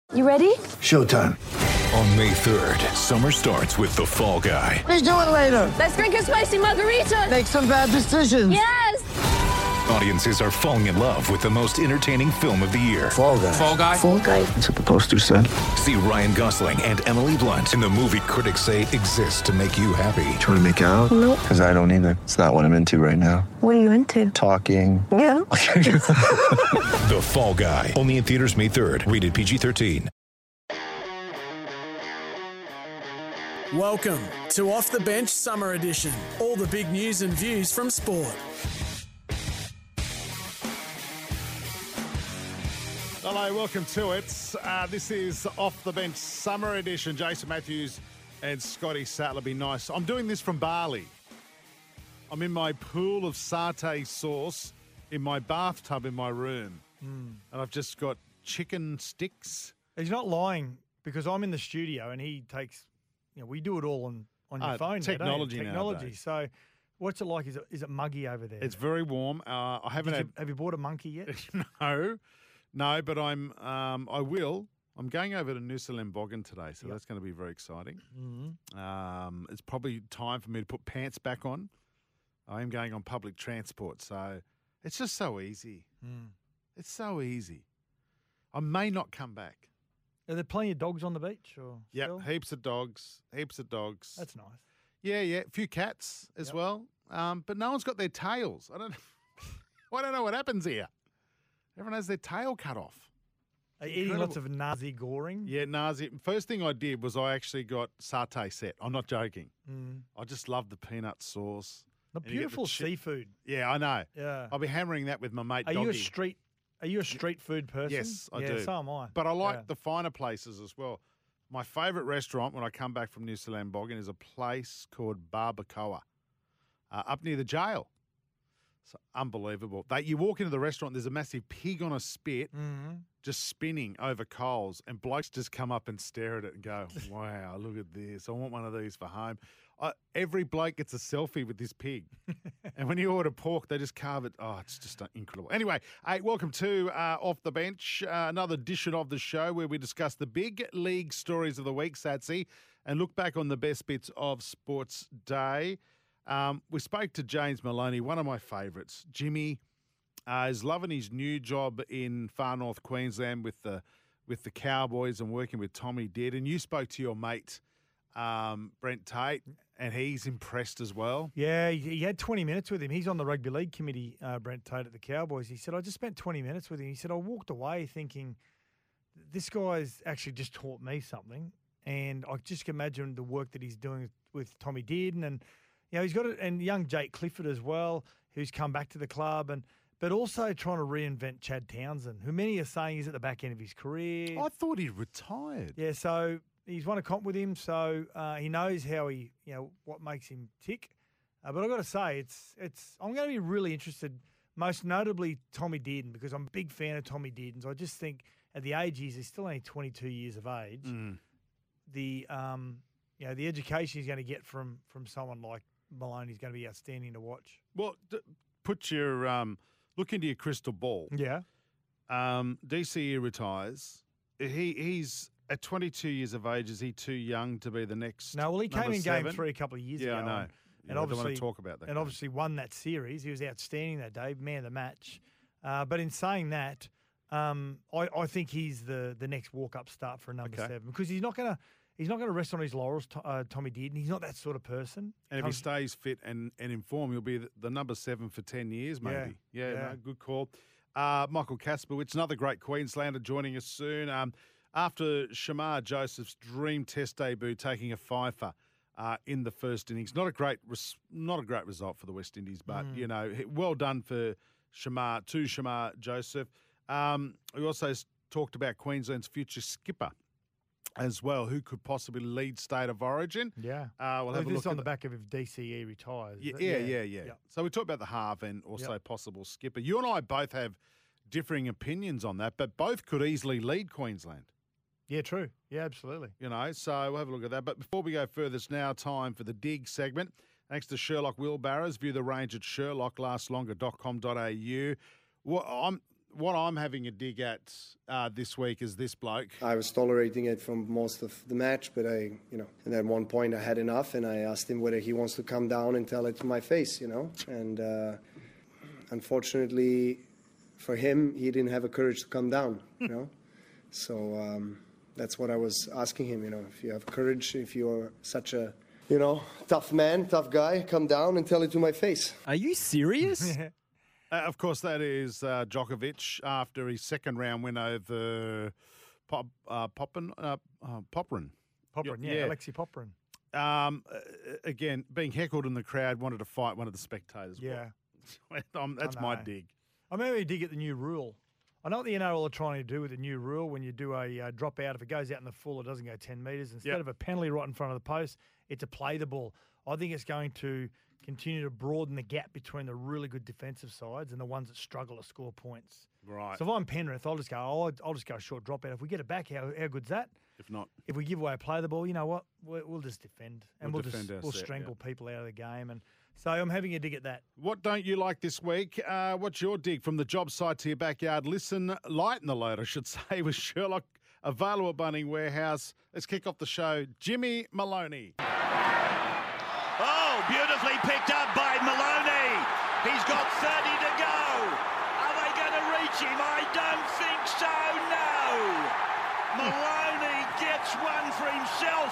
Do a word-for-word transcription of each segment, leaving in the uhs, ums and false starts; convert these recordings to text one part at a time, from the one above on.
You ready? Showtime. On May third, summer starts with The Fall Guy. Let's do it later. Let's drink a spicy margarita. Make some bad decisions. Yes! Audiences are falling in love with the most entertaining film of the year. Fall Guy. Fall Guy? Fall guy. That's what the poster said. See Ryan Gosling and Emily Blunt in the movie critics say exists to make you happy. Trying to make it out? Nope. Because I don't either. It's not what I'm into right now. What are you into? Talking. Yeah. The Fall Guy. Only in theaters May third. Rated P G thirteen. Welcome to Off the Bench Summer Edition. All the big news and views from sport. Hello, welcome to it. Uh, this is Off the Bench Summer Edition. Jason Matthews and Scotty Sattler. Be nice. I'm doing this from Bali. I'm in my pool of satay sauce in my bathtub in my room. Mm. And I've just got chicken sticks. He's not lying because I'm in the studio and he takes, you know, we do it all on, on your Uh, phone. technology now, Technology. nowadays. So what's it like? Is it, is it muggy over there? It's very warm. Uh, I haven't Did had... you, have you bought a monkey yet? no, no, but I'm, um, I will. I'm going over to Nusa Lembongan today, so Yep. that's going to be very exciting. Mm-hmm. Um, it's probably time for me to put pants back on. I am going on public transport, so it's just so easy. Mm. It's so easy. I may not come back. Are there plenty of dogs on the beach? Or Yep, still? heaps of dogs, heaps of dogs. That's nice. Yeah, yeah, a few cats as Yep. well. Um, but no one's got their tails. I don't. I don't know what happens here. Everyone has their tail cut off. Are you eating lots of Nazi goring? Yeah, Nazi. First thing I did was I actually got satay set. I'm not joking. Mm. I just love the peanut sauce. The And you get the beautiful chi- seafood. Yeah, I know. Yeah. I'll be hammering that with my mate Are Doggy. you a street? Are you a street food person? Yes, I yeah, do. So am I. But I like Yeah. the finer places as well. My favourite restaurant when I come back from Nusa Lembongan is a place called Barbacoa, uh, up near the jail. It's unbelievable. They, you walk into the restaurant, there's a massive pig on a spit Mhm. just spinning over coals, and blokes just come up and stare at it and go, wow, look at this. I want one of these for home. Uh, every bloke gets a selfie with this pig. And when you order pork, they just carve it. Oh, it's just uh, incredible. Anyway, hey, welcome to uh, Off the Bench, uh, another edition of the show where we discuss the big league stories of the week, Satsy, and look back on the best bits of Sports Day. Um, we spoke to James Maloney, one of my favourites. Jimmy uh, is loving his new job in far north Queensland with the with the Cowboys and working with Tommy Did. And you spoke to your mate, um, Brent Tate, and he's impressed as well. Yeah, he, he had twenty minutes with him. He's on the rugby league committee, uh, Brent Tate at the Cowboys. He said, I just spent twenty minutes with him. He said, I walked away thinking, this guy's actually just taught me something. And I just can imagine the work that he's doing with Tommy Dearden. And, you know, he's got it, and young Jake Clifford as well, who's come back to the club. And but also trying to reinvent Chad Townsend, who many are saying is at the back end of his career. I thought he retired. Yeah, so he's won a comp with him, so uh, he knows how he, you know, what makes him tick. Uh, but I've got to say, it's it's. I'm going to be really interested, most notably Tommy Dearden, because I'm a big fan of Tommy Dearden. So I just think at the age he is, he's still only twenty-two years of age. Mm. The um, you know, the education he's going to get from from someone like Maloney is going to be outstanding to watch. Well, d- put your um, look into your crystal ball. Yeah. Um, D C E retires. He he's at twenty-two years of age. Is he too young to be the next? No, well, he came number in seven? game three a couple of years Yeah, ago. I know. And, Yeah, and I don't obviously want to talk about that. and game. obviously won that series. He was outstanding that day, man of the match. Uh, but in saying that, um, I, I think he's the the next walk up start for a number Okay. seven because he's not gonna he's not gonna rest on his laurels. To, uh, Tommy Dearden, he's not that sort of person. And if he Comes- stays fit and, and in form, he'll be the, the number seven for ten years, Yeah, maybe. Yeah, yeah. No, good call. Uh, Michael Kasperwitz, another great Queenslander, joining us soon. Um, after Shamar Joseph's dream Test debut, taking a fifer uh, in the first innings, not a great, res- not a great result for the West Indies, but Mm. you know, he- well done for Shamar to Shamar Joseph. Um, we also s- talked about Queensland's future skipper as well, who could possibly lead State of Origin. yeah. Uh, we'll have a this look is on at the the- back of if D C E retires. Yeah, is it? yeah, yeah, yeah. Yep. So we talked about the half and also Yep. possible skipper. You and I both have differing opinions on that, but both could easily lead Queensland. Yeah, true. Yeah, absolutely. You know, so we'll have a look at that. But before we go further, it's now time for the dig segment. Thanks to Sherlock Wheelbarrows. View the range at sherlock last longer dot com dot a u. Well, I'm what I'm having a dig at uh, this week is this bloke. I was tolerating it from most of the match, but I, you know, and at one point I had enough, and I asked him whether he wants to come down and tell it to my face, you know. And uh, unfortunately for him, he didn't have the courage to come down, you know. So um, that's what I was asking him, you know, if you have courage, if you're such a, you know, tough man, tough guy, come down and tell it to my face. Are you serious? Uh, of course, that is uh, Djokovic after his second round win over Pop, uh, Popin, uh, uh, Poprin. Poprin, yeah, yeah. Alexei Poprin. Um, uh, again, being heckled in the crowd, wanted to fight one of the spectators. Yeah. um, that's my dig. I remember you dig at the new rule. I know what the N R L are trying to do with the new rule when you do a uh, drop out. If it goes out in the full, it doesn't go ten metres. Instead Yep. of a penalty right in front of the post, it's a play the ball. I think it's going to continue to broaden the gap between the really good defensive sides and the ones that struggle to score points. Right. So if I'm Penrith, I'll just go, oh, I'll, I'll just go a short drop out. If we get it back, how, how good's that? If not, If we give away a play the ball, you know what? We'll, we'll just defend. And We'll we'll, defend just our we'll set, strangle yeah. people out of the game. And so I'm having a dig at that. what don't you like this week? Uh, what's your dig from the job site to your backyard? Listen, lighten the load, I should say, with Sherlock, available at Bunnings Warehouse. Let's kick off the show. Jimmy Maloney. Oh, beautifully picked up by Maloney. He's got thirty to go. Are they going to reach him? I don't think so, no. Maloney gets one for himself.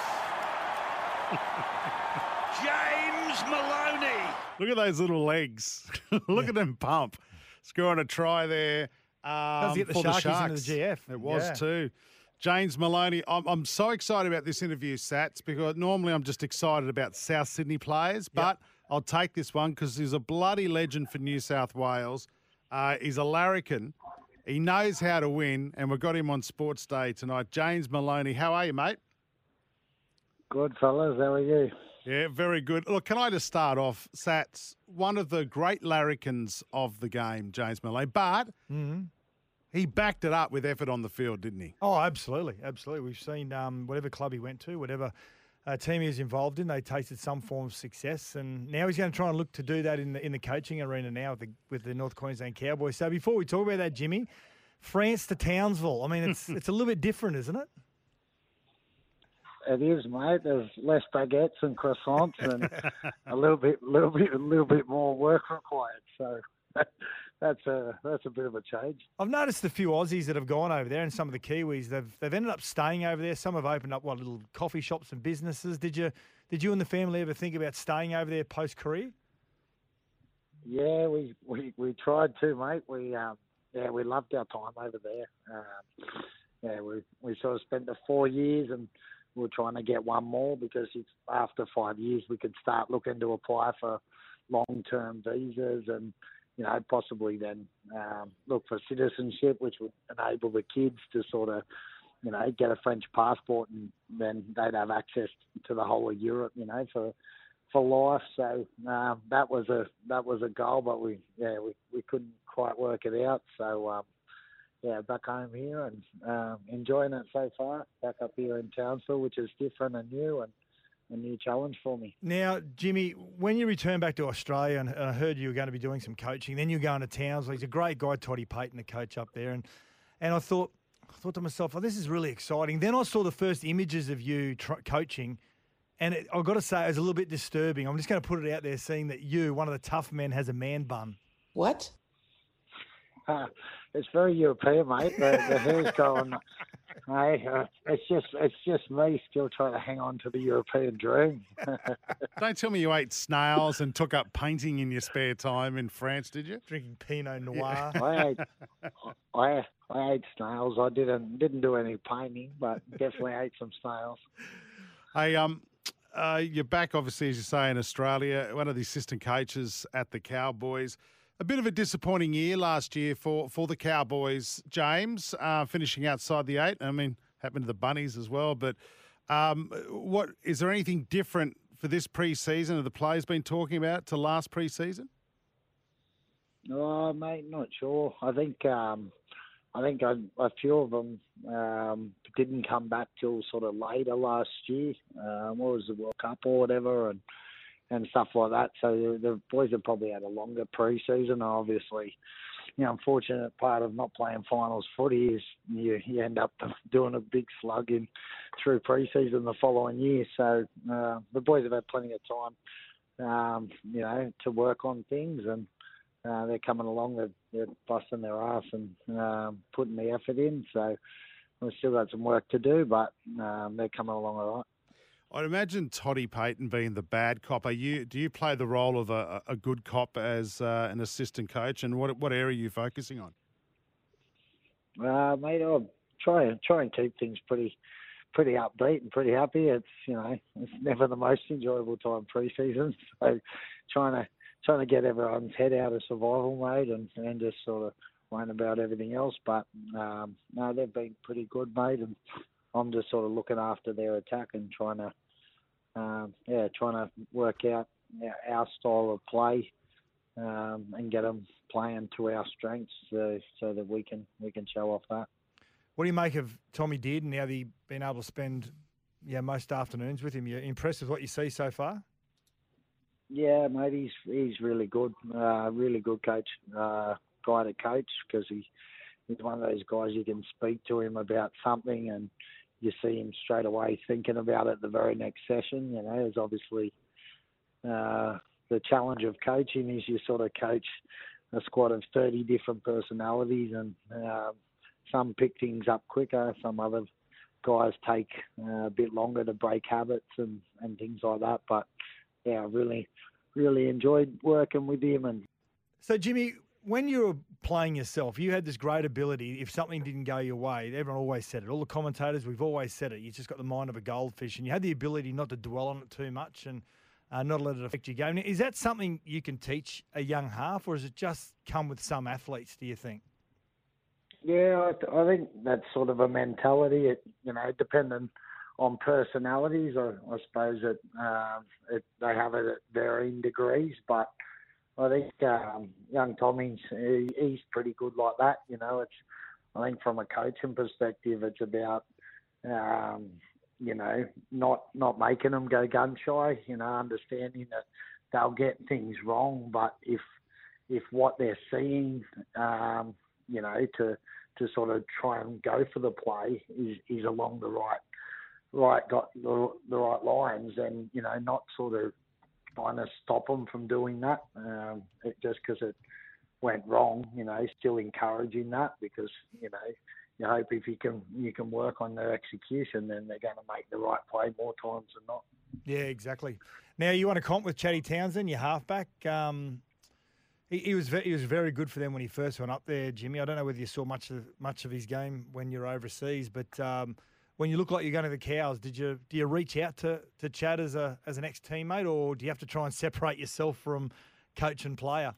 James Maloney. Look at those little legs. Look Yeah. at them pump. Scoring a try there um, Does he get the for the Sharkies Sharks. into the G F? It was Yeah. too. James Maloney. I'm, I'm so excited about this interview, Sats, because normally I'm just excited about South Sydney players, but I'll take this one because he's a bloody legend for New South Wales. Uh, he's a larrikin. He knows how to win, and we've got him on Sports Day tonight. James Maloney, how are you, mate? Good, fellas. How are you? Yeah, very good. Look, can I just start off, Sats, one of the great larrikins of the game, James Maloney, but Mm-hmm. he backed it up with effort on the field, didn't he? Oh, absolutely. Absolutely. We've seen um, whatever club he went to, whatever uh, team he was involved in, they tasted some form of success. And now he's going to try and look to do that in the in the coaching arena now with the, with the North Queensland Cowboys. So before we talk about that, Jimmy, France to Townsville. I mean, it's it's a little bit different, isn't it? It is, mate. There's less baguettes and croissants, and a little bit, little bit, a little bit more work required. So that's a that's a bit of a change. I've noticed a few Aussies that have gone over there, and some of the Kiwis. They've they've ended up staying over there. Some have opened up what little coffee shops and businesses. Did you did you and the family ever think about staying over there post career? Yeah, we, we, we tried to, mate. We um, yeah, we loved our time over there. Um, yeah, we we sort of spent the four years and. We were trying to get one more because it's after five years we could start looking to apply for long-term visas and, you know, possibly then um, look for citizenship, which would enable the kids to sort of, you know, get a French passport and then they'd have access to the whole of Europe, you know, for for life. So um, that was a that was a goal, but we yeah we, we couldn't quite work it out. So. Um, Yeah, back home here and um, enjoying it so far. Back up here in Townsville, which is different and new and a new challenge for me. Now, Jimmy, when you return back to Australia, and I heard you were going to be doing some coaching, then you're going to Townsville. He's a great guy, Toddy Payton, the coach up there, and and I thought, I thought to myself, oh, this is really exciting. Then I saw the first images of you tr- coaching, and it, I've got to say, it was a little bit disturbing. I'm just going to put it out there, seeing that you, one of the tough men, has a man bun. What? Uh, it's very European, mate. The, the hair's going. Hey, uh, it's just it's just me still trying to hang on to the European dream. Don't tell me you ate snails and took up painting in your spare time in France, did you? Drinking Pinot Noir. I ate I I ate snails. I didn't didn't do any painting, but definitely ate some snails. Hey, um, uh, you're back, obviously, as you say, in Australia. One of the assistant coaches at the Cowboys. A bit of a disappointing year last year for, for the Cowboys, James, uh, finishing outside the eight. I mean, happened to the Bunnies as well. But um, what is there anything different for this pre-season? Have the players been talking about to last pre-season? Oh, mate, not sure. I think um, I think a, a few of them um, didn't come back till sort of later last year. Um, what was the World Cup or whatever, and. and stuff like that. So the boys have probably had a longer pre-season. Obviously, the unfortunate part of not playing finals footy is you, you end up doing a big slug in through pre-season the following year. So uh, the boys have had plenty of time, um, you know, to work on things, and uh, they're coming along. They're, they're busting their ass and um, putting the effort in. So we've still got some work to do, but um, they're coming along all right. I'd imagine Toddy Payton being the bad cop. Are you? Do you play the role of a, a good cop as uh, an assistant coach? And what what area are you focusing on? Uh, mate, I'll try try and keep things pretty pretty upbeat and pretty happy. It's you know it's never the most enjoyable time pre-season, so trying to trying to get everyone's head out of survival mode and, and just sort of worrying about everything else. But um, no, they've been pretty good, mate, and I'm just sort of looking after their attack and trying to, um, yeah, trying to work out our style of play um, and get them playing to our strengths, so, so that we can we can show off that. What do you make of Tommy Dearden now that you've been able to spend, yeah, most afternoons with him? You're impressed with what you see so far? Yeah, mate, he's he's really good, uh, really good coach, uh, guy to coach because he he's one of those guys you can speak to him about something and you see him straight away thinking about it the very next session. You know, there's obviously uh, the challenge of coaching is you sort of coach a squad of thirty different personalities, and uh, some pick things up quicker, some other guys take uh, a bit longer to break habits and, and things like that. But yeah, I really, really enjoyed working with him. And so, Jimmy, when you were playing yourself, you had this great ability. If something didn't go your way, everyone always said it. All the commentators, we've always said it. You just got the mind of a goldfish, and you had the ability not to dwell on it too much and uh, not let it affect your game. Now, is that something you can teach a young half, or does it just come with some athletes, do you think? Yeah, I, th- I think that's sort of a mentality. It, you know, depending on personalities, I, I suppose it, uh, it they have it at varying degrees, but I think um, young Tommy's he, he's pretty good like that. You know, it's I think from a coaching perspective, it's about um, you know not not making them go gun shy. You know, understanding that they'll get things wrong, but if if what they're seeing, um, you know, to to sort of try and go for the play is is along the right right got the, the right lines, and you know, not sort of trying to stop them from doing that um, it, just because it went wrong. You know, still encouraging that, because you know you hope if you can you can work on their execution, then they're going to make the right play more times than not. Yeah, exactly. Now you want to comp with Chatty Townsend, your halfback. Um, he, he was ve- he was very good for them when he first went up there, Jimmy. I don't know whether you saw much of much of his game when you're overseas, but um, when you look like you're going to the Cows, did you do you reach out to, to Chad as a as an ex teammate, or do you have to try and separate yourself from coach and player?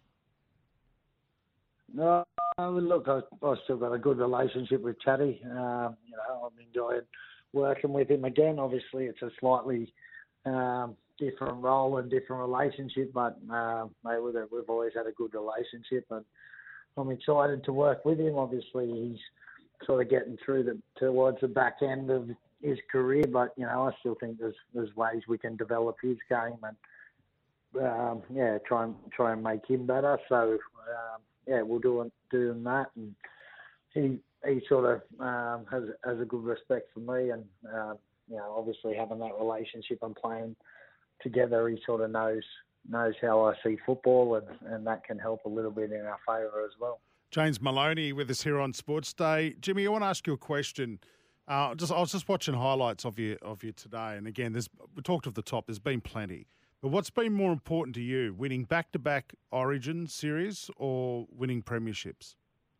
No, look, I I still got a good relationship with Chatty. Um, you know, I'm enjoying working with him again. Obviously, it's a slightly um, different role and different relationship, but uh, mate, we've, we've always had a good relationship, and I'm excited to work with him. Obviously, he's sort of getting through the towards the back end of his career, but you know, I still think there's there's ways we can develop his game and um, yeah, try and try and make him better. So um, yeah, we'll do doing that, and he he sort of um, has has a good respect for me, and uh, you know, obviously having that relationship and playing together, he sort of knows knows how I see football, and, and that can help a little bit in our favour as well. James Maloney with us here on Sports Day. Jimmy, I want to ask you a question. Uh, just I was just watching highlights of you of you today, and again, there's we talked off the top. There's been plenty, but what's been more important to you, winning back-to-back Origin series or winning premierships?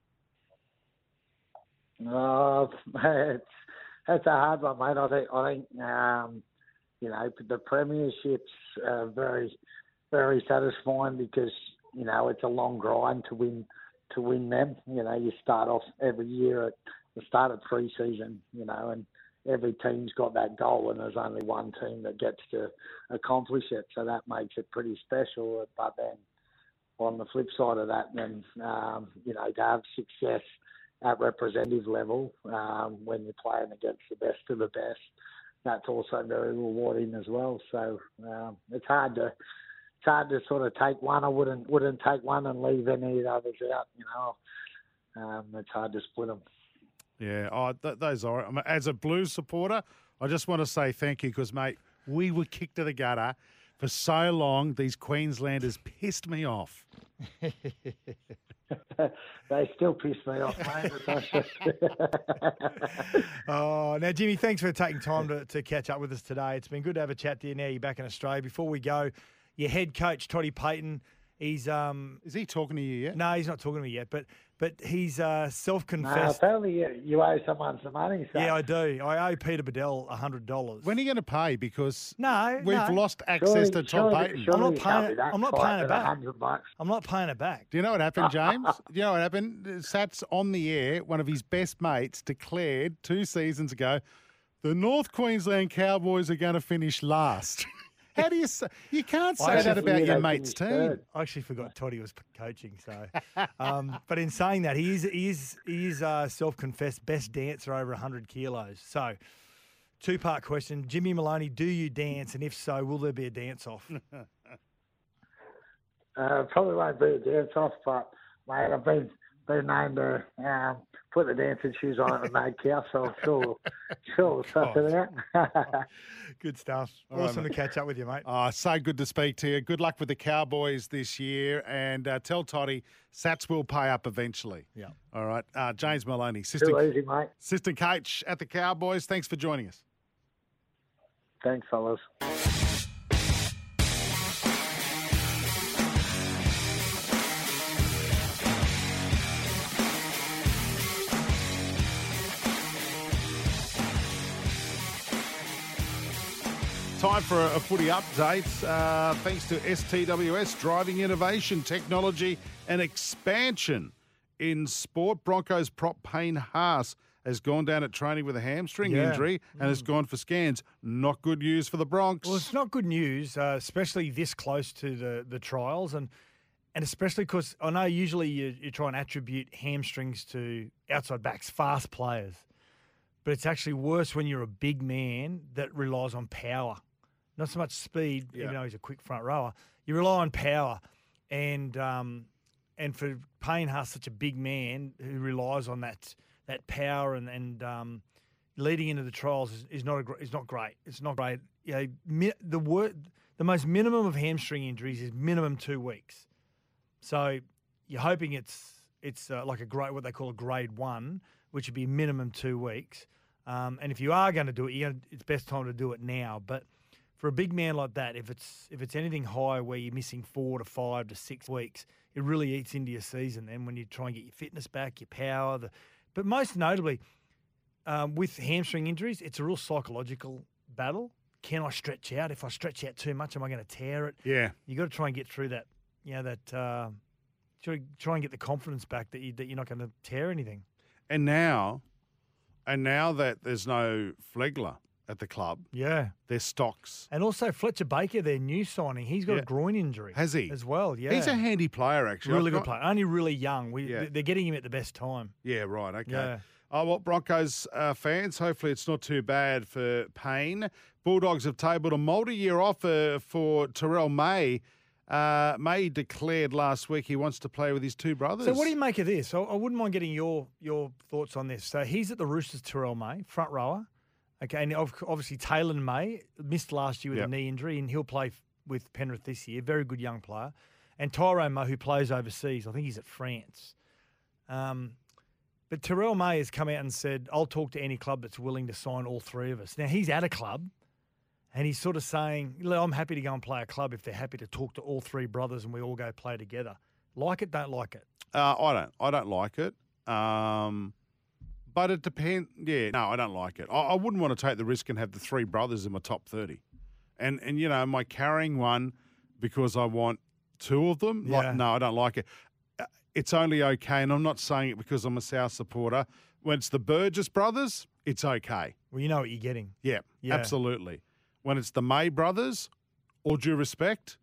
Uh, it's it's a hard one, mate. I think I think um, you know the premierships are very very satisfying because you know it's a long grind to win. to win them. You know, you start off every year at the start of pre-season, you know, and every team's got that goal, and there's only one team that gets to accomplish it. So that makes it pretty special. But then on the flip side of that, then, um, you know, to have success at representative level um, when you're playing against the best of the best, that's also very rewarding as well. So um, it's hard to it's hard to sort of take one. I wouldn't wouldn't take one and leave any of the others out. You know, um, it's hard to split them. Yeah, oh, th- those are. I mean, as a Blues supporter, I just want to say thank you because, mate, we were kicked to the gutter for so long. These Queenslanders pissed me off. They still piss me off, mate. Oh, now, Jimmy, thanks for taking time to, to catch up with us today. It's been good to have a chat to you now. You're back in Australia. Before we go, your head coach, Toddy Payton, he's... um, Is he talking to you yet? No, he's not talking to me yet, but but he's uh, No, self-confessed. apparently you, you owe someone some money. So. Yeah, I do. I owe Peter Bedell one hundred dollars. When are you going to pay? Because No, we've no. lost access Surely- to Tom surely- Payton. surely I'm not you can't paying be it- that I'm not tight paying it at back. a hundred bucks. I'm not paying it back. Do you know what happened, James? Do you know what happened? Sats on the air, one of his best mates declared two seasons ago, the North Queensland Cowboys are going to finish last. How do you say? You can't say I that actually- about yeah, your they mate's finished team. third. I actually forgot Toddy was coaching. So, um, but in saying that, he is he is he is uh, self-confessed best dancer over one hundred kilos. So, two-part question: Jimmy Maloney, do you dance? And if so, will there be a dance-off? Uh, probably won't be a dance off, but mate, I've been been named to um, put the dancing shoes on at the Mad Cow, so I'm sure sure we'll suss it out. Good stuff. All right, Awesome mate. to catch up with you, mate. Oh, so good to speak to you. Good luck with the Cowboys this year, and uh, tell Toddy Sats will pay up eventually. Yeah. All right. Uh, James Maloney, Too assistant, easy, mate. assistant coach at the Cowboys. Thanks for joining us. Thanks, fellas. Time for a, a footy update. Uh, thanks to S T W S, driving innovation, technology and expansion in sport. Broncos prop Payne Haas has gone down at training with a hamstring Yeah. injury and has gone for scans. Not good news for the Bronx. Well, it's not good news, uh, especially this close to the, the trials, and and especially because I know usually you, you try and attribute hamstrings to outside backs, fast players, but it's actually worse when you're a big man that relies on power, not so much speed. Yeah. Even though he's a quick front rower, you rely on power, and um, and for Payne Haas, such a big man who relies on that that power and and um, leading into the trials is, is not a, gr- is not great. It's not great. You know, mi- the wor- the most minimum of hamstring injuries is minimum two weeks. So you're hoping it's it's uh, like a grade, what they call a grade one, which would be minimum two weeks. Um, and if you are going to do it, you're gonna, it's best time to do it now. But for a big man like that, if it's if it's anything high where you're missing four to five to six weeks, it really eats into your season. Then when you try and get your fitness back, your power, the but most notably um, with hamstring injuries, it's a real psychological battle. Can I stretch out? If I stretch out too much, am I going to tear it? Yeah. You got to try and get through that. You know that. Uh, try, try and get the confidence back that you that you're not going to tear anything. And now, and now that there's no Flegler at the club, Yeah. their stocks. And also Fletcher Baker, their new signing, he's got Yeah. a groin injury. Has he? As well, yeah. He's a handy player, actually. really I've good got- player. Only really young. We, Yeah. They're getting him at the best time. Yeah, right. Okay. Yeah. Oh, well, Broncos uh, fans, hopefully it's not too bad for Payne. Bulldogs have tabled a multi-year offer for Terrell May. Uh, May declared last week he wants to play with his two brothers. So what do you make of this? I, I wouldn't mind getting your your thoughts on this. So he's at the Roosters, Terrell May, front rower. Okay, and ob- obviously Taylor May missed last year with Yep. a knee injury, and he'll play f- with Penrith this year. Very good young player. And Tyrone May, who plays overseas, I think he's at France. Um, but Terrell May has come out and said, I'll talk to any club that's willing to sign all three of us. Now, he's at a club, and he's sort of saying, "Look, I'm happy to go and play a club if they're happy to talk to all three brothers and we all go play together. Like it, don't like it. Uh, I don't. I don't like it. Um, but it depends. Yeah, no, I don't like it. I, I wouldn't want to take the risk and have the three brothers in my top thirty. And, and you know, am I carrying one because I want two of them? Yeah. Like, no, I don't like it. Uh, It's only okay, and I'm not saying it because I'm a South supporter. When it's the Burgess brothers, it's okay. Well, you know what you're getting. Yeah, Yeah. absolutely. When it's the May brothers, all due respect,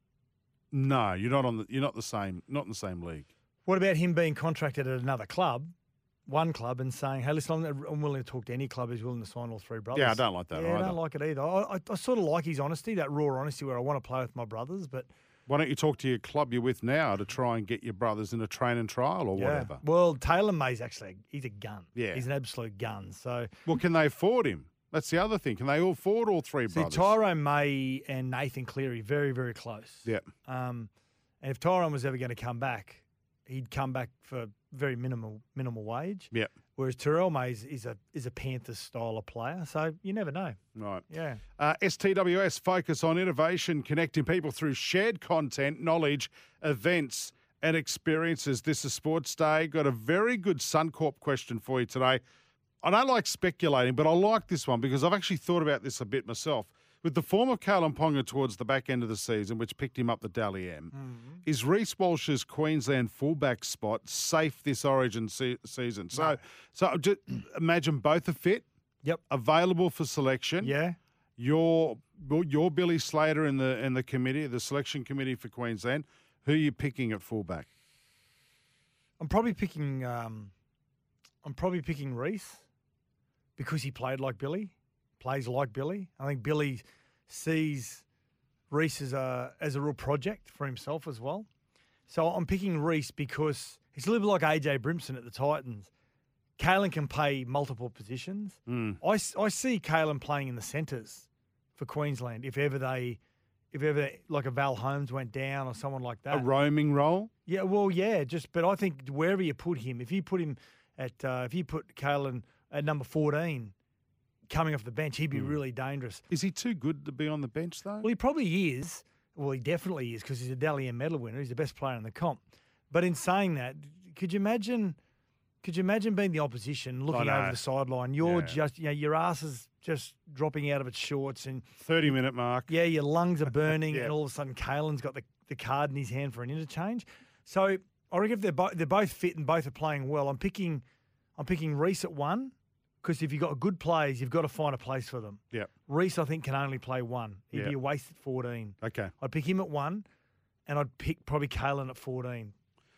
no, you're not on the. You're not the same. Not in the same league. What about him being contracted at another club, one club, and saying, hey, listen, I'm, I'm willing to talk to any club who's willing to sign all three brothers? Yeah, I don't like that Yeah, I either. don't like it either. I, I, I sort of like his honesty, that raw honesty where I want to play with my brothers, but Why don't you talk to your club you're with now to try and get your brothers in a training trial or Yeah. whatever? Well, Taylor May's actually he's a gun. Yeah. He's an absolute gun. So Well, can they afford him? That's the other thing. Can they all afford all three see, brothers? Tyrone May and Nathan Cleary very very close. Yeah. Um, and if Tyrone was ever going to come back, he'd come back for very minimal minimal wage. Yeah. Whereas Terrell May is, is a is a Panthers style of player, so you never know. Right. Yeah. Uh, S T W S focus on innovation, connecting people through shared content, knowledge, events, and experiences. This is Sports Day. Got a very good Suncorp question for you today. I don't like speculating, but I like this one because I've actually thought about this a bit myself. With the form of Kalen Ponga towards the back end of the season, which picked him up the Dally M, Mm-hmm. is Reece Walsh's Queensland fullback spot safe this Origin se- season? So, No. so just imagine both are fit. Yep. Available for selection. Yeah. You're you're Billy Slater in the in the committee, the selection committee for Queensland. Who are you picking at fullback? I'm probably picking. Um, I'm probably picking Reece because he played like Billy, plays like Billy. I think Billy sees Reece as a as a real project for himself as well. So I'm picking Reece because he's a little bit like A J Brimson at the Titans. Kalen can play multiple positions. Mm. I, s- I see Kalen playing in the centres for Queensland if ever they, if ever like a Val Holmes went down or someone like that. A roaming role? Yeah, well, yeah, just but I think wherever you put him, if you put him at, uh, if you put Kalen at number fourteen, coming off the bench, he'd be Mm. really dangerous. Is he too good to be on the bench though? Well, he probably is. Well, he definitely is because he's a Dally M medal winner. He's the best player in the comp. But in saying that, could you imagine? Could you imagine being the opposition, looking know. over the sideline? You're Yeah. just, you know, your ass is just dropping out of its shorts, and thirty minute mark. yeah, your lungs are burning, Yeah. and all of a sudden, Kalen's got the, the card in his hand for an interchange. So I reckon if they're both they're both fit and both are playing well, I'm picking I'm picking Reece at one because if you've got good players, you've got to find a place for them. Yeah. Reece, I think, can only play one. He'd Yeah. be a waste at fourteen. Okay. I'd pick him at one, and I'd pick probably Kalen at fourteen.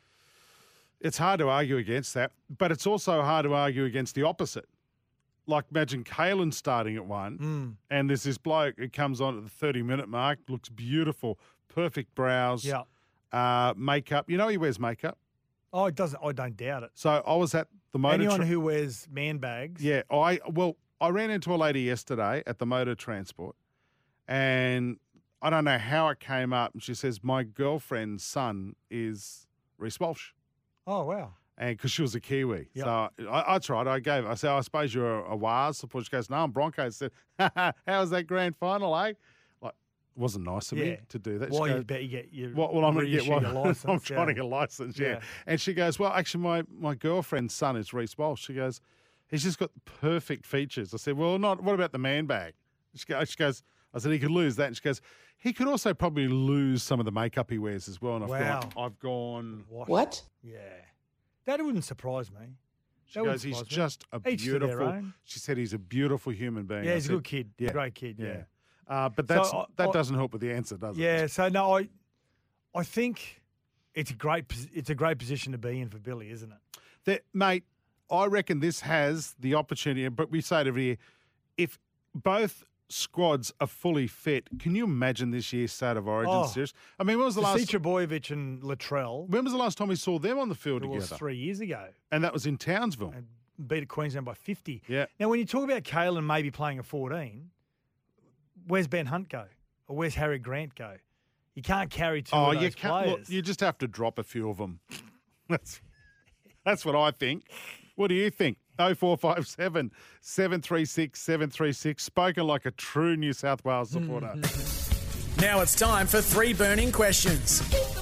It's hard to argue against that, but it's also hard to argue against the opposite. Like imagine Kalen starting at one, Mm. and there's this bloke who comes on at the thirty minute mark, looks beautiful, perfect brows, Yeah. uh, makeup. You know he wears makeup. Oh, it doesn't. I don't doubt it. So I was at the motor. Anyone tra- who wears man bags. Yeah, I well, I ran into a lady yesterday at the motor transport, and I don't know how it came up, and she says my girlfriend's son is Reece Walsh, Oh wow. and because she was a Kiwi, Yep. so I, that's right. I gave. I said, I suppose you're a, a Wars supporter. She goes, no, I'm Broncos. I said, how was that grand final, eh? Like, it wasn't nice of Yeah. me to do that. She Well, you goes, bet you get your. well, well, I'm going to get reissue one. your license. I'm trying to yeah. get a license, yeah. Yeah. And she goes, well, actually, my, my girlfriend's son is Reece Walsh. She goes, he's just got perfect features. I said, well, not. What about the man bag? She goes, she goes I said, he could lose that. And she goes, he could also probably lose some of the makeup he wears as well. And I've Wow. gone, I've gone. What? Yeah. That wouldn't surprise me. She That wouldn't goes, he's surprise me. just a Each to their beautiful. own. She said he's a beautiful human being. Yeah, I he's a said, good kid. Yeah, Great kid. Yeah. Uh, but that's So, I- that I- doesn't help with the answer, does it? Yeah. So no, I, I think it's a great, pos- it's a great position to be in for Billy, isn't it? That, mate, I reckon this has the opportunity, but we say it every year, if both squads are fully fit, can you imagine this year's State of Origin Oh. series? I mean, when was the last Trebojevic and Latrell. when was the last time we saw them on the field It was together? three years ago. And that was in Townsville. And beat Queensland by fifty. Yeah. Now, when you talk about Kalen maybe playing a fourteen, where's Ben Hunt go? Or where's Harry Grant go? You can't carry two Oh, of you those can't. Look, players. you just have to drop a few of them. That's that's what I think. What do you think? Oh four five seven, seven three six, seven three six. Spoken like a true New South Wales supporter. Now it's time for three burning questions.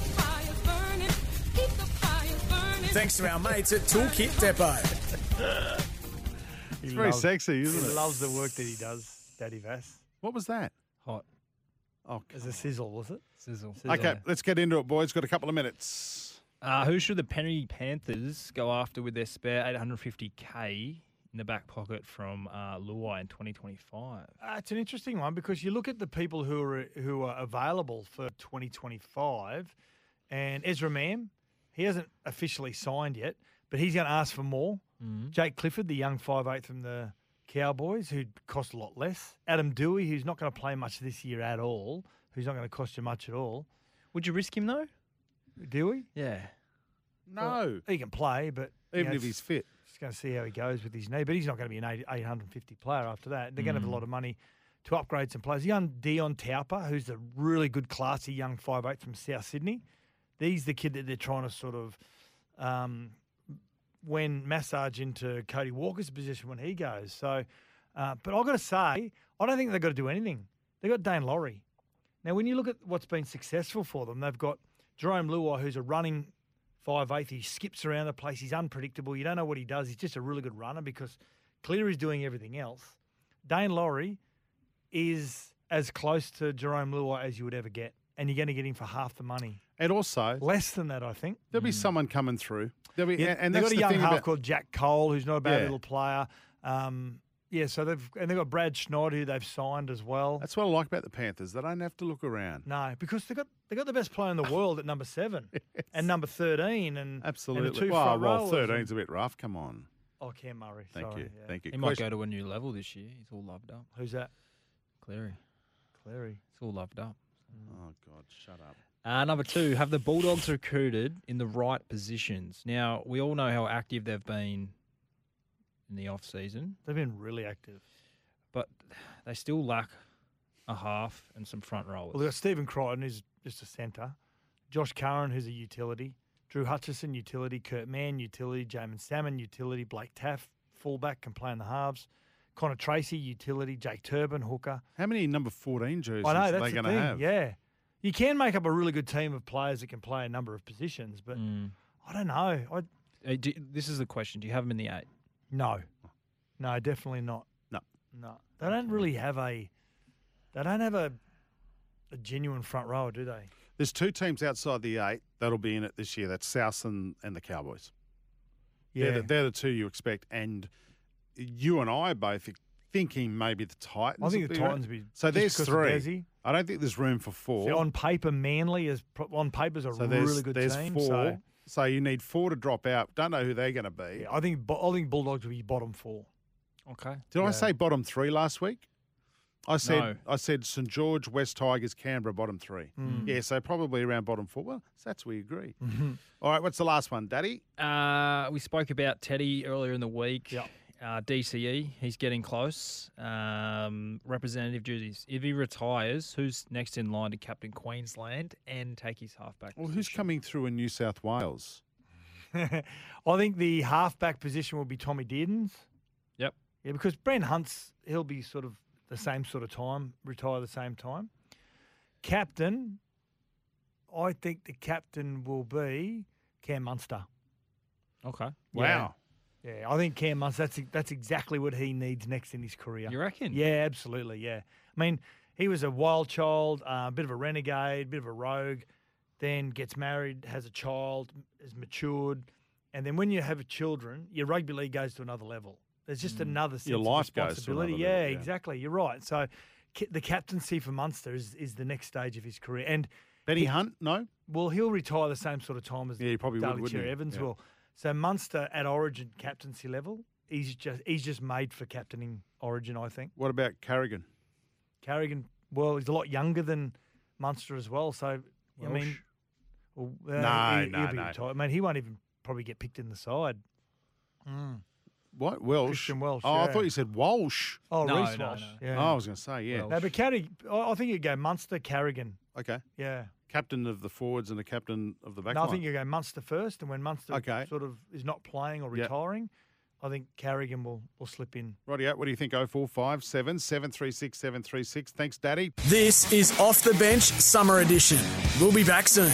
Thanks to our mates at Toolkit Depot. It's very sexy, isn't he it? loves the work that he does, Daddy Vass. What was that? Hot. Oh, As a sizzle, was it? Sizzle. okay, let's get into it, boys. Got a couple of minutes. Uh, who should the Penny Panthers go after with their spare eight hundred fifty K in the back pocket from uh, Luai in twenty twenty-five? Uh, it's an interesting one because you look at the people who are who are available for twenty twenty-five, and Ezra Mam, he hasn't officially signed yet, but he's going to ask for more. Mhm. Jake Clifford, the young five eight from the Cowboys, who cost a lot less. Adam Dewey, who's not going to play much this year at all, who's not going to cost you much at all. Would you risk him though? Do we? Yeah. No. Well, he can play, but you Even know, if he's fit. Just going to see how he goes with his knee. But he's not going to be an eight hundred fifty player after that. They're going to have a Mm. lot of money to upgrade some players. Young Dion Tauper, who's a really good, classy young five eight from South Sydney. He's the kid that they're trying to sort of um, when massage into Cody Walker's position when he goes. So, uh, but I've got to say, I don't think they've got to do anything. They've got Dane Laurie. Now, when you look at what's been successful for them, they've got Jerome Luai, who's a running five eighth. He skips around the place. He's unpredictable. You don't know what he does. He's just a really good runner because Cleary's doing everything else. Dane Laurie is as close to Jerome Luai as you would ever get, and you're going to get him for half the money. And also, less than that, I think. There'll be someone coming through. There'll be, Yeah, and, and they've that's got a the young thing half about, called Jack Cole, who's not a bad Yeah. little player. Um, yeah, so they've and they've got Brad Schneider, who they've signed as well. That's what I like about the Panthers. They don't have to look around. No, because they got they got the best player in the world at number seven and number thirteen, and Absolutely. And the two well, front well, rowers thirteen's a bit rough. Come on. Oh, Cam Murray. Thank sorry, you. yeah. Thank you. He might Question- go to a new level this year. He's all loved up. Who's that? Cleary. Cleary. It's all loved up. Oh, God, shut up. Uh, number two, have the Bulldogs recruited in the right positions? Now, we all know how active they've been in the off-season, They've been really active. but they still lack a half and some front rowers. Well, they've got Stephen Crichton, who's just a centre. Josh Curran, who's a utility. Drew Hutchison, utility. Kurt Mann, utility. Jamin Salmon, utility. Blake Taff, fullback, can play in the halves. Connor Tracy, utility. Jake Turbin, hooker. How many number fourteen jerseys I know, are that's they the going to thing. have? Yeah. You can make up a really good team of players that can play a number of positions, but Mm. I don't know. I Uh, do, this is the question. Do you have them in the eight? No. No, definitely not. No. No. They don't really have a they don't have a a genuine front rower, do they? There's two teams outside the eight that'll be in it this year. That's South and, and the Cowboys. Yeah. They're the, they're the two you expect. And you and I are both thinking maybe the Titans. I think will the be Titans right. will be So just there's because of three. Desi. I don't think there's room for four. See, on paper, Manly is pro- on paper's a so there's, really good there's team. four. So So you need four to drop out. Don't know who they're going to be. yeah, I think Bu- I think Bulldogs will be bottom four. Okay. Did I Yeah. say bottom three last week? I said No. I said St George, West Tigers, Canberra, bottom three. Mm. Yeah, so probably around bottom four. Well, so that's we agree. Mm-hmm. All right, what's the last one, Daddy? Uh, we spoke about Teddy earlier in the week. Yep. Uh, D C E, he's getting close. Um, representative duties. If he retires, who's next in line to captain Queensland and take his halfback? Well, who's position? coming through in New South Wales? I think the halfback position will be Tommy Dearden's. Yep. Yeah, because Brent Hunt's he'll be sort of the same sort of time, retire the same time. Captain, I think the captain will be Cam Munster. Okay. Wow. Yeah, I think Cam Munster, that's that's exactly what he needs next in his career. You reckon? Yeah, absolutely, yeah. I mean, he was a wild child, a uh, bit of a renegade, bit of a rogue, then gets married, has a child, is matured, and then when you have children, your rugby league goes to another level. There's just another sense Your life of goes to responsibility. another yeah, level, yeah. exactly. You're right. So ca- the captaincy for Munster is, is the next stage of his career. And Benny he- Hunt? No? well, he'll retire the same sort of time as Yeah, he probably would, Daly wouldn't Cherry he? Evans Yeah. will. So Munster at Origin captaincy level, he's just he's just made for captaining Origin, I think. What about Carrigan? Carrigan, well, he's a lot younger than Munster as well. So I mean, well, uh, No, he, no, he'll be no. retired. I mean, he won't even probably get picked in the side. Mm. What? Welsh? Christian Welsh, Oh, I yeah. thought you said Walsh. Oh, No, Reece no, Walsh. no. Yeah. Oh, I was going to say, yeah. Welsh. No, but Carri, I I think you go Munster, Carrigan. Okay. Yeah. Captain of the forwards and the captain of the back No, I line. think you go Munster first, and when Munster Okay. sort of is not playing or Yep. retiring, I think Carrigan will, will slip in. Righty out. What do you think? oh four five seven, seven three six, seven three six. Thanks, Daddy. This is Off the Bench Summer Edition. We'll be back soon.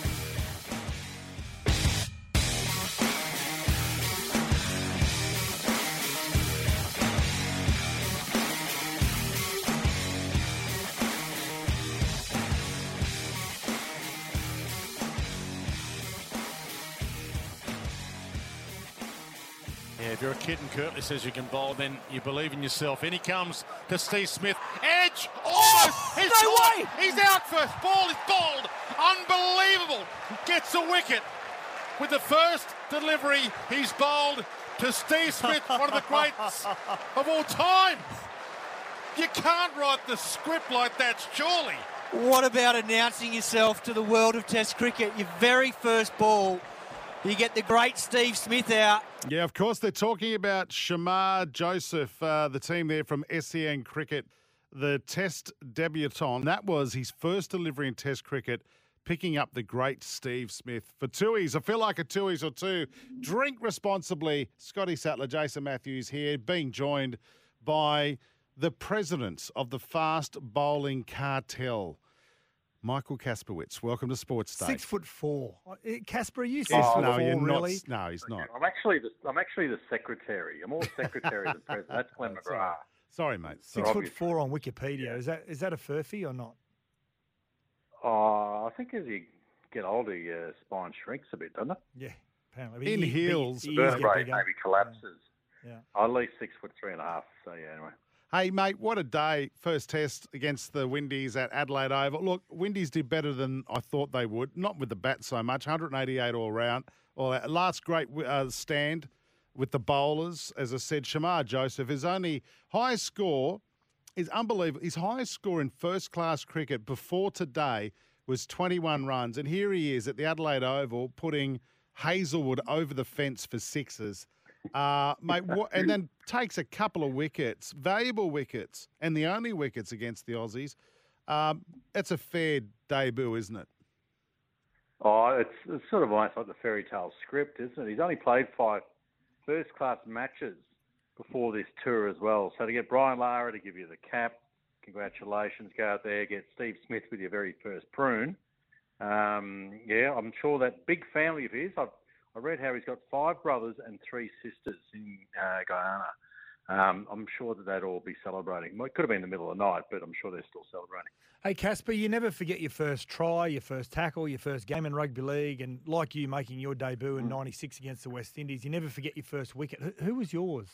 Yeah, if you're a kid and Kirtley says you can bowl, then you believe in yourself. In he comes to Steve Smith. Edge! Almost! He's no caught. way! He's out first. Ball is bowled. Unbelievable. Gets a wicket. With the first delivery, he's bowled to Steve Smith, one of the greats of all time. You can't write the script like that, surely. What about announcing yourself to the world of Test cricket? Your very first ball, you get the great Steve Smith out. Yeah, of course, they're talking about Shamar Joseph, uh, the team there from S E N Cricket, the Test debutant. That was his first delivery in Test cricket, picking up the great Steve Smith. For Tuies, I feel like a Tuies or two. Drink responsibly. Scotty Sattler, Jason Matthews here, being joined by the president of the fast bowling cartel, Michael Kasperwitz. Welcome to Sports Day. Six foot four. Uh, Casper, are you six Oh, foot no, four, you're really? not. No, he's not. I'm actually the I'm actually the secretary. I'm all secretary of the president. That's Glenn McGrath. Sorry, mate. Six Sorry. foot four on Wikipedia. Is that is that a furphy or not? Oh, I think as you get older, your spine shrinks a bit, doesn't it? Yeah, apparently. In The- the- heels. the ears The get vertebrae bigger. maybe collapses. Yeah. At least six foot three and a half. So yeah, anyway. Hey, mate, what a day. First test against the Windies at Adelaide Oval. Look, Windies did better than I thought they would. Not with the bat so much, one hundred eighty-eight all round. Or last great uh, stand with the bowlers. As I said, Shamar Joseph, his only highest score is unbelievable. His highest score in first-class cricket before today was twenty-one runs. And here he is at the Adelaide Oval putting Hazelwood over the fence for sixes. Uh, mate, what, and then takes a couple of wickets, valuable wickets, and the only wickets against the Aussies. Um, it's a fair debut, isn't it? Oh, it's, it's sort of almost like the fairy tale script, isn't it? He's only played five first-class matches before this tour as well. So to get Brian Lara to give you the cap, congratulations. Go out there, get Steve Smith with your very first prune. Um, yeah, I'm sure that big family of his, I've I read how he's got five brothers and three sisters in uh, Guyana. Um, I'm sure that they'd all be celebrating. It could have been the middle of the night, but I'm sure they're still celebrating. Hey, Casper, you never forget your first try, your first tackle, your first game in rugby league, and like you making your debut in ninety-six against the West Indies, you never forget your first wicket. Who, who was yours?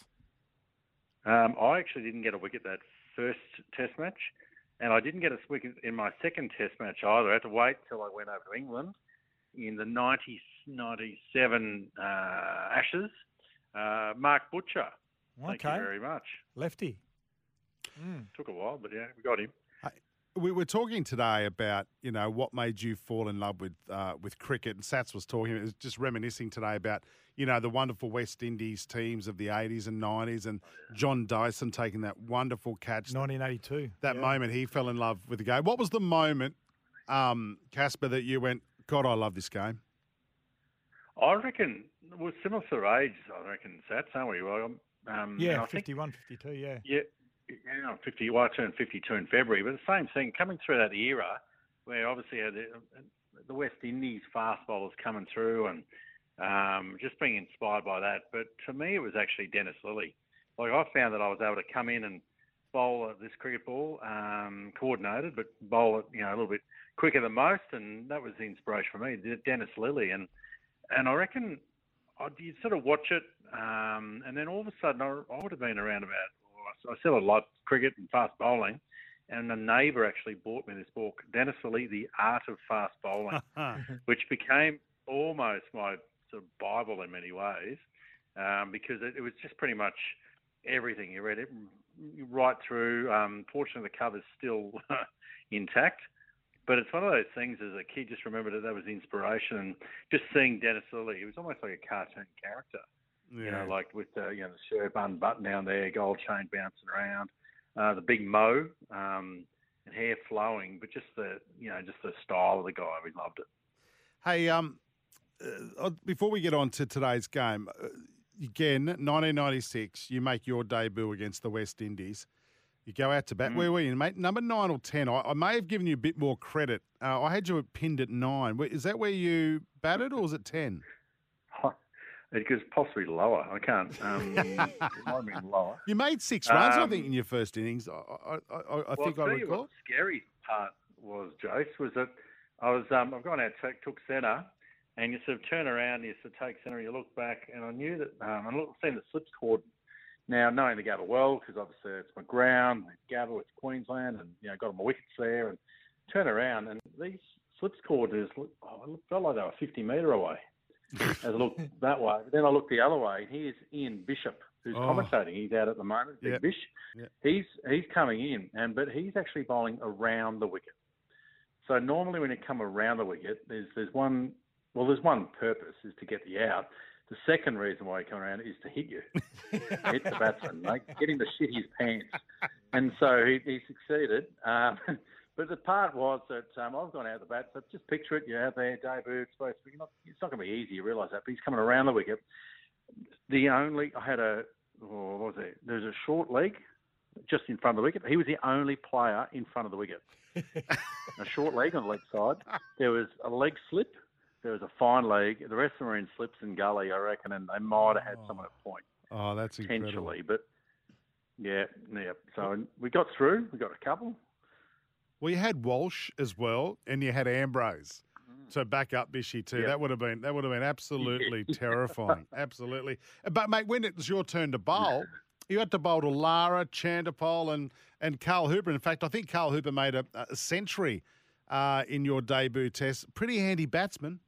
Um, I actually didn't get a wicket that first Test match, and I didn't get a wicket in my second Test match either. I had to wait till I went over to England in the ninety, ninety-seven uh, Ashes. Uh, Mark Butcher. Thank Okay. you very much. Lefty. Mm. Took a while, but yeah, we got him. We were talking today about, you know, what made you fall in love with uh, with cricket. And Sats was talking, it was just reminiscing today about, you know, the wonderful West Indies teams of the eighties and nineties and John Dyson taking that wonderful catch. nineteen eighty-two. That yeah. moment he fell in love with the game. What was the moment, um, Casper, that you went, God, I love this game? I reckon we're similar sort of age, I reckon, Sats, aren't we? Well, um, and Yeah, I think- fifty-one, fifty-two, yeah. Yeah, yeah, I'm fifty. Well, I turned fifty-two in February, but the same thing coming through that era, where obviously had the, the West Indies fast bowlers coming through, and um, just being inspired by that. But to me, it was actually Dennis Lilly. Like I found that I was able to come in and bowl this cricket ball, um, coordinated, but bowl it, you know, a little bit quicker than most, and that was the inspiration for me, Dennis Lilly, and and I reckon I'd, you'd sort of watch it, um, and then all of a sudden I, I would have been around about. I still like cricket and fast bowling, and a neighbour actually bought me this book, Dennis Lilly, The Art of Fast Bowling, which became almost my sort of Bible in many ways, um, because it, it was just pretty much everything. You read it right through. Um, fortunately, the cover's still intact, but it's one of those things as a kid, just remembered that that was inspiration, and just seeing Dennis Lilly, it was almost like a cartoon character. Yeah. You know, like with the, you know, the shirt button button down there, gold chain bouncing around, uh, the big mo, um, and hair flowing, but just the, you know, just the style of the guy. We loved it. Hey, um, uh, before we get on to today's game, uh, again, nineteen ninety-six, you make your debut against the West Indies. You go out to bat. Mm. Where were you, mate? Number nine or ten? I, I may have given you a bit more credit. Uh, I had you pinned at nine. Where- Is that where you batted, or was it ten? It goes possibly lower. I can't. Um, it might have been lower. You made six runs, I Um, think, in your first innings. I, I, I, I well, think I I'll tell you recall. what the scary part was, Jace, was that I was um, I've gone out, took, took centre, and you sort of turn around, you sort of take centre, you look back, and I knew that um, I looked, seen the slips cord. Now, knowing the Gabba well, because obviously it's my ground, Gabba, it's Queensland, and you know, got my wickets there, and turn around, and these slips corders look, oh, it felt like they were fifty metre away. As I looked that way, but then I looked the other way. Here's Ian Bishop, who's Oh. commentating. He's out at the moment. Big Yep. Bish. Yep. He's he's coming in, and but he's actually bowling around the wicket. So normally when you come around the wicket, there's there's one, well, there's one purpose, is to get the out. The second reason why you come around is to hit you. Hit the batsman, mate. Get him to shit his pants. And so he, he succeeded. Um, but the part was that um, I've gone out the bat, so just picture it. You're out there, debut. It's supposed to be not, it's not going to be easy, you realise that, but he's coming around the wicket. The only, I had a, oh, what was it? There was a short leg just in front of the wicket. He was the only player in front of the wicket. A short leg on the leg side. There was a leg slip. There was a fine leg. The rest of them were in slips and gully, I reckon, and they might have had someone at point. Oh, that's incredible. Potentially, but yeah, yeah. So we got through. We got a couple. Well, you had Walsh as well, and you had Ambrose. So back up Bishy too. Yep. That would have been that would have been absolutely terrifying. Absolutely. But mate, when it was your turn to bowl, you had to bowl to Lara, Chandapol, and and Carl Hooper. In fact, I think Carl Hooper made a, a century uh, in your debut test. Pretty handy batsman.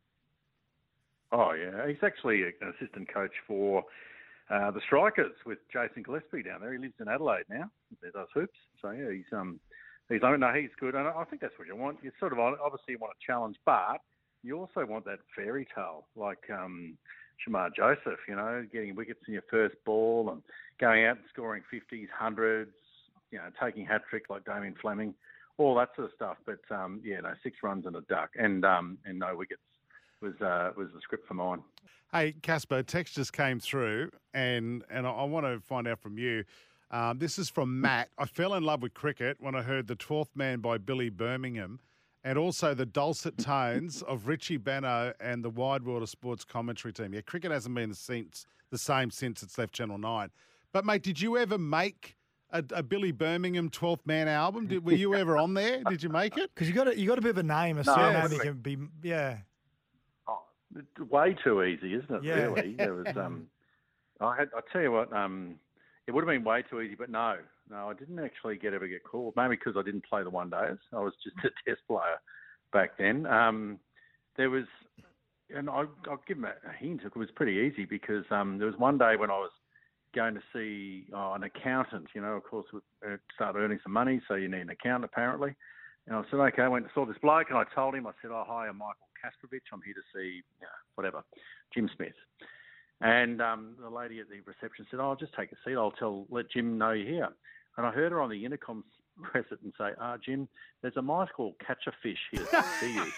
Oh, yeah. He's actually an assistant coach for uh, the Strikers with Jason Gillespie down there. He lives in Adelaide now. He does hoops. So, yeah, he's um, he's no, he's good. And I think that's what you want. You sort of obviously want a challenge, but you also want that fairy tale like um, Shamar Joseph, you know, getting wickets in your first ball and going out and scoring fifties, hundreds, you know, taking hat-trick like Damien Fleming, all that sort of stuff. But, um, yeah, no, six runs and a duck and um, and no wickets. was uh, was the script for mine. Hey, Casper, text just came through, and, and I, I want to find out from you. Um, this is from Matt. I fell in love with cricket when I heard The Twelfth Man by Billy Birmingham and also the dulcet tones of Richie Benaud and the Wide World of Sports commentary team. Yeah, cricket hasn't been the, since, the same since it's left Channel nine. But, mate, did you ever make a, a Billy Birmingham twelfth Man album? Did, were you ever on there? Did you make it? Because you got a, you got a bit of a name, a No, surname. I You can be, yeah. It's way too easy, isn't it? Yeah. Really, there was. Um, I had. I tell you what. Um, it would have been way too easy, but no, no, I didn't actually get ever get called. Maybe because I didn't play the one days. I was just a test player back then. Um, there was, and I, I'll give him a, a hint. It was pretty easy because um, there was one day when I was going to see oh, an accountant. You know, of course, uh, started earning some money, so you need an accountant apparently. And I said, okay, I went and saw this bloke, and I told him, I said, oh, hi, I'm Michael Kastrovich. I'm here to see, you know, whatever, Jim Smith. And um, the lady at the reception said, oh, just take a seat. I'll tell, let Jim know you're here. And I heard her on the intercom press it and say, ah, oh, Jim, there's a Michael Catch-a-Fish here to see you.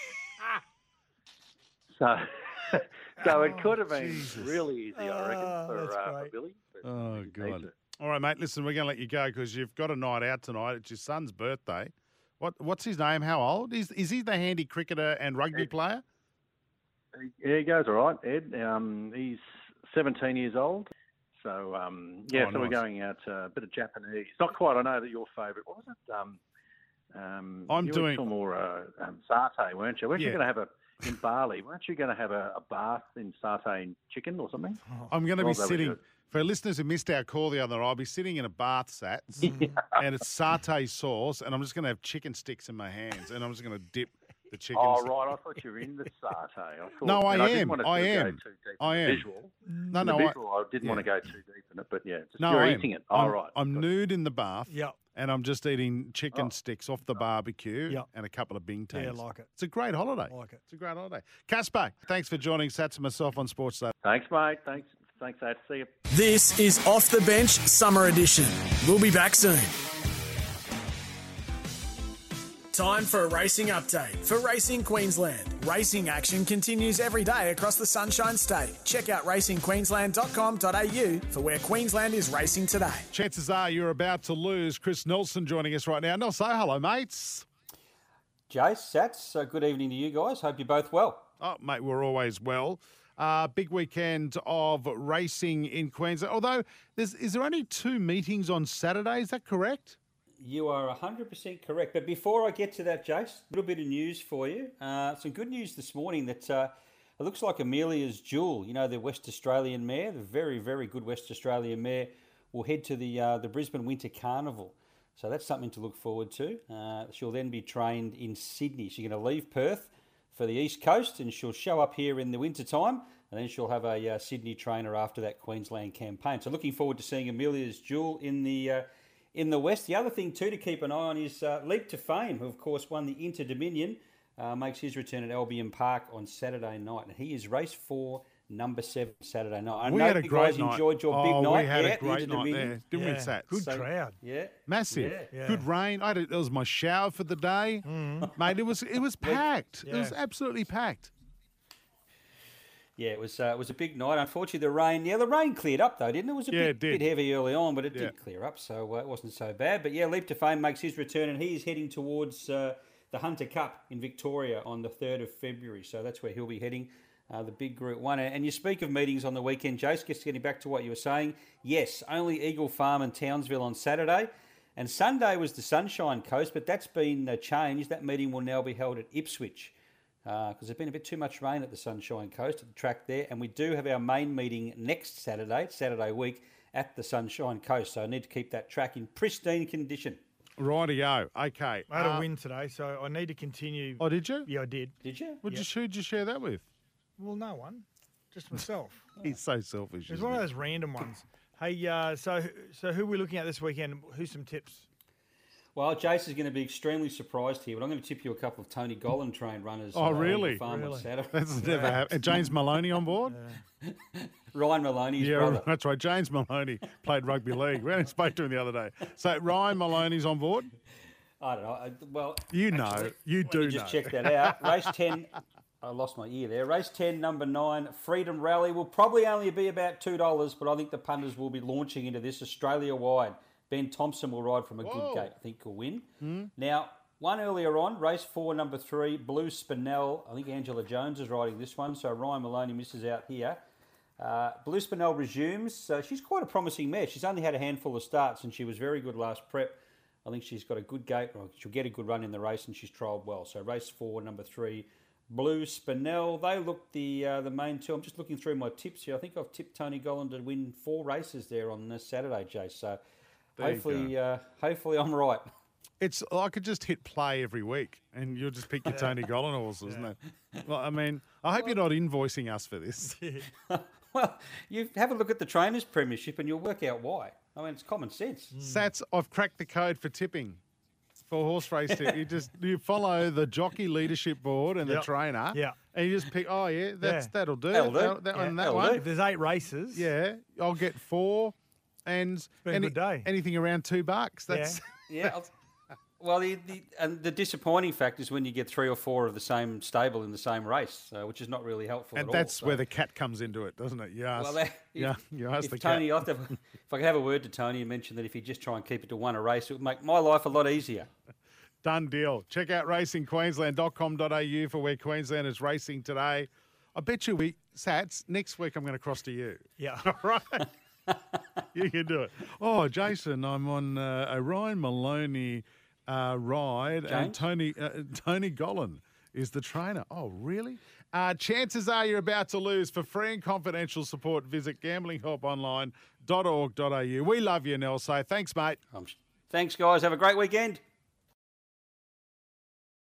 so so it could have been Jesus. really easy, I reckon, Oh, for, that's uh, for great. Billy. But Oh, he God. needs it. All right, mate, listen, we're going to let you go because you've got a night out tonight. It's your son's birthday. What What's his name? How old? Is is he the handy cricketer and rugby Ed. player? Yeah, he goes all right, Ed. Um, he's seventeen years old. So, um, yeah, Oh, so we're nice. going out uh, a bit of Japanese. Not quite. I know that your favourite, what was it? Um, um, I'm you doing- were more uh, um, satay, weren't you? Weren't Yeah. you going to have a, in Bali, weren't you going to have a, a bath in satay and chicken or something? I'm going to Well, be that was sitting, good. for listeners who missed our call the other night, I'll be sitting in a bath sats and it's satay sauce and I'm just going to have chicken sticks in my hands and I'm just going to dip the chicken. Oh, right. I thought you were in the satay. I thought, No, I and didn't am. want it to I go am. too deep I in the am. Visual. No, In no, the I- visual, I, didn't want to yeah. go too deep in it, but yeah, just, No, you're I eating am. it. All I'm, right. I'm nude in the bath. Yep. And I'm just eating chicken Oh. sticks off the barbecue Yep. and a couple of Bing Yeah, Tangs. like it. It's a great holiday. Like it. It's a great holiday. Casper, thanks for joining Sats and myself on Sports Day. Thanks, mate. Thanks. Thanks, Ad. See you. This is Off the Bench Summer Edition. We'll be back soon. Time for a racing update for Racing Queensland. Racing action continues every day across the Sunshine State. Check out racing queensland dot com dot a u for where Queensland is racing today. Chances are you're about to lose. Chris Nelson joining us right now. Nels, say hello, mates. Jace, Sats, uh, good evening to you guys. Hope you're both well. Oh, mate, we're always well. Uh, big weekend of racing in Queensland. Although, there's, is there only two meetings on Saturday? Is that correct? You are one hundred percent correct. But before I get to that, Jace, a little bit of news for you. Uh, some good news this morning that uh, it looks like Amelia's Jewel, you know, the West Australian mare, the very, very good West Australian mare, will head to the uh, the Brisbane Winter Carnival. So that's something to look forward to. Uh, she'll then be trained in Sydney. She's going to leave Perth for the East Coast and she'll show up here in the winter time and then she'll have a uh, Sydney trainer after that Queensland campaign. So looking forward to seeing Amelia's Jewel in the uh, in the West. The other thing too to keep an eye on is uh, Leap to Fame, who of course won the Inter Dominion uh, makes his return at Albion Park on Saturday night. And he is race four, number seven, Saturday night. I we know had a you great guys night. enjoyed your oh, big night. We had yeah, a great the night there, million. didn't Yeah. we, Sats? Good So- crowd. Yeah. Massive. Yeah. Yeah. Good rain. I had a, it was my shower for the day, mate. It was it was packed. It was Yeah. absolutely packed. Yeah, it was uh, it was a big night. Unfortunately, the rain. Yeah, the rain cleared up though, didn't it? It was a Yeah, bit, it did. bit heavy early on, but it Yeah. did clear up, so uh, it wasn't so bad. But yeah, Leap to Fame makes his return, and he is heading towards uh, the Hunter Cup in Victoria on the third of February. So that's where he'll be heading. Uh, the big Group One. And and you speak of meetings on the weekend, Jace. Just getting back to what you were saying. Yes, only Eagle Farm and Townsville on Saturday. And Sunday was the Sunshine Coast, but that's been uh, changed. That meeting will now be held at Ipswich because uh, there's been a bit too much rain at the Sunshine Coast, at the track there. And we do have our main meeting next Saturday, it's Saturday week, at the Sunshine Coast. So I need to keep that track in pristine condition. Rightio. Okay. I had Uh, a win today, so I need to continue. Oh, did you? Yeah, I did. Did you? Would Yeah. you who'd you share that with? Well, no one, just myself. He's so selfish. It was isn't one of he? those random ones. Hey, uh, so so who are we looking at this weekend? Who's some tips? Well, Jace is going to be extremely surprised here, but I'm going to tip you a couple of Tony Gollan trained runners. Oh, uh, really? Eagle Farm on Really? Saturday. That's never happened. James Maloney on board? Ryan Maloney's Yeah, brother. that's right. James Maloney played rugby league. We only spoke to him the other day. So Ryan Maloney's on board? I don't know. I- Well, You know. actually, You let do me just know. check that out. Race ten. I lost my ear there. Race ten, number nine, Freedom Rally will probably only be about two dollars, but I think the punters will be launching into this Australia-wide. Ben Thompson will ride from a Whoa. good gate. I think he'll win. Hmm? Now, one earlier on, race four, number three, Blue Spinel. I think Angela Jones is riding this one, so Ryan Maloney misses out here. Uh, Blue Spinel resumes. So she's quite a promising mare. She's only had a handful of starts, and she was very good last prep. I think she's got a good gate. Or she'll get a good run in the race, and she's trialled well. So race four, number three, Blue Spinel. They look the uh, the main two. I'm just looking through my tips here. I think I've tipped Tony Gollan to win four races there on this Saturday, Jace. So There you hopefully, uh, hopefully I'm right. It's I could just hit play every week and you'll just pick your Tony Gollan horses, isn't it? Well, I mean, I hope you're not invoicing us for this. Well, you have a look at the Trainers Premiership and you'll work out why. I mean, it's common sense. Sats, I've cracked the code for tipping. For horse race tip. You just you follow the jockey leadership board and the Yep. trainer. Yeah. And you just pick, oh yeah, that's Yeah. that'll do. That'll do. That, that Yeah, one, that that'll one. do. If there's eight races, Yeah, I'll get four, and been a good day. anything around two bucks. That's Yeah. I'll- Well, the, the and the disappointing fact is when you get three or four of the same stable in the same race, uh, which is not really helpful and at that's all. where the cat comes into it, doesn't it? You ask, Well, that- yeah, if- you ask if the Tony, cat. I have to, if I could have a word to Tony and mention that if you just try and keep it to one a race, it would make my life a lot easier. Done deal. Check out racing queensland dot com dot a u for where Queensland is racing today. I bet you we Sats next week. I'm going to cross to you. yeah. All right. You can do it. Oh, Jason, I'm on uh, a Ryan Maloney uh, ride, and James? Tony uh, Tony Gollan is the trainer. Oh, really? Uh, chances are you're about to lose. For free and confidential support, visit gambling help online dot org dot a u. We love you, Nel. So thanks, mate. Um, thanks, guys. Have a great weekend.